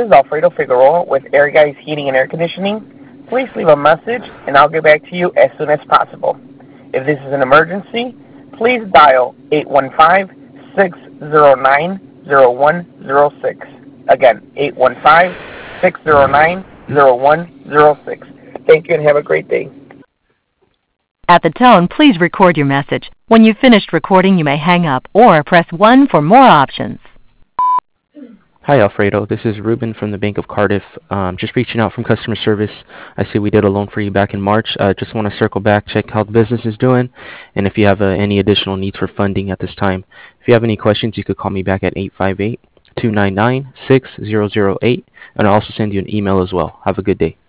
This is Alfredo Figueroa with Air Guys Heating and Air Conditioning. Please leave a message and I'll get back to you as soon as possible. If this is an emergency, please dial 815-609-0106. Again, 815-609-0106. Thank you and have a great day. At the tone, please record your message. When you've finished recording, you may hang up or press 1 for more options. Hi, Alfredo. This is Ruben from the Bank of Cardiff. Just reaching out from customer service. I see we did a loan for you back in March. Just want to circle back, check how the business is doing, and if you have any additional needs for funding at this time. If you have any questions, you could call me back at 858-299-6008, and I'll also send you an email as well. Have a good day.